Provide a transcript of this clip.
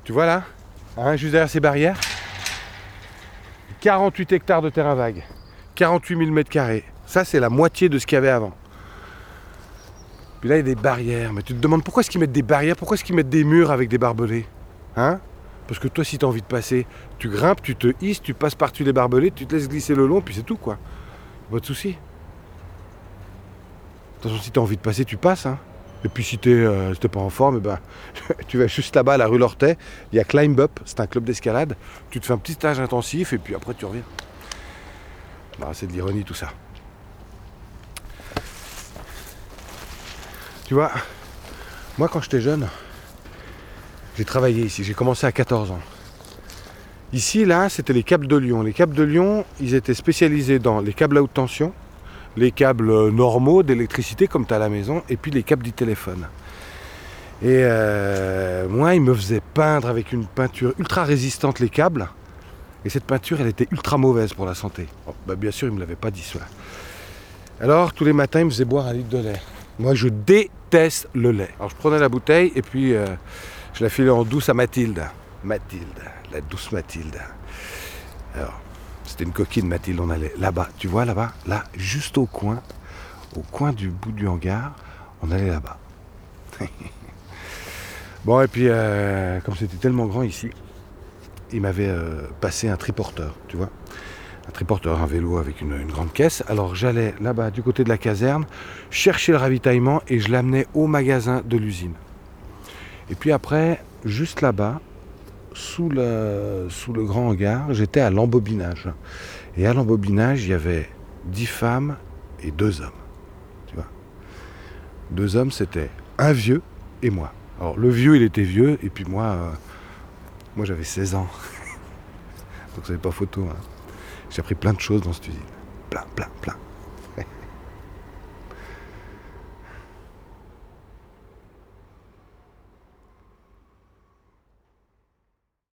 Tu vois là, hein, juste derrière ces barrières, 48 hectares de terrain vague, 48 000 mètres carrés. Ça, c'est la moitié de ce qu'il y avait avant. Puis là, il y a des barrières. Mais tu te demandes pourquoi est-ce qu'ils mettent des barrières? Pourquoi est-ce qu'ils mettent des murs avec des barbelés? Hein? Parce que toi, si tu as envie de passer, tu grimpes, tu te hisses, tu passes par-dessus les barbelés, tu te laisses glisser le long, puis c'est tout, quoi. Pas de souci. De toute façon, si tu as envie de passer, tu passes. Hein. Et puis si t'es pas en forme, eh ben, tu vas juste là-bas à la rue Lortet, il y a Climb Up, c'est un club d'escalade. Tu te fais un petit stage intensif et puis après tu reviens. Bah, c'est de l'ironie tout ça. Tu vois, moi quand j'étais jeune, j'ai travaillé ici, j'ai commencé à 14 ans. Ici, là, c'était les câbles de Lyon. Les câbles de Lyon, ils étaient spécialisés dans les câbles à haute tension, les câbles normaux d'électricité comme tu as à la maison, et puis les câbles du téléphone. Et moi, ils me faisaient peindre avec une peinture ultra résistante les câbles, et cette peinture, elle était ultra mauvaise pour la santé. Bon, bah, bien sûr, ils ne me l'avaient pas dit cela. Alors, tous les matins, ils me faisaient boire un litre de lait. Moi, je déteste le lait. Alors, je prenais la bouteille, et puis je la filais en douce à Mathilde. Mathilde, la douce Mathilde. Alors, c'était une coquine Mathilde, on allait là-bas, tu vois là-bas, là, juste au coin du bout du hangar, on allait là-bas. Bon, et puis, comme c'était tellement grand ici, il m'avait passé un triporteur, tu vois. Un triporteur, un vélo avec une grande caisse. Alors j'allais là-bas, du côté de la caserne, chercher le ravitaillement et je l'amenais au magasin de l'usine. Et puis après, juste là-bas, sous le grand hangar, j'étais à l'embobinage. Et à l'embobinage, il y avait 10 femmes et 2 hommes. Tu vois. 2 hommes, c'était un vieux et moi. Alors le vieux, il était vieux, et puis moi j'avais 16 ans. Donc ça n'est pas photo. Hein. J'ai appris plein de choses dans cette usine. Plein.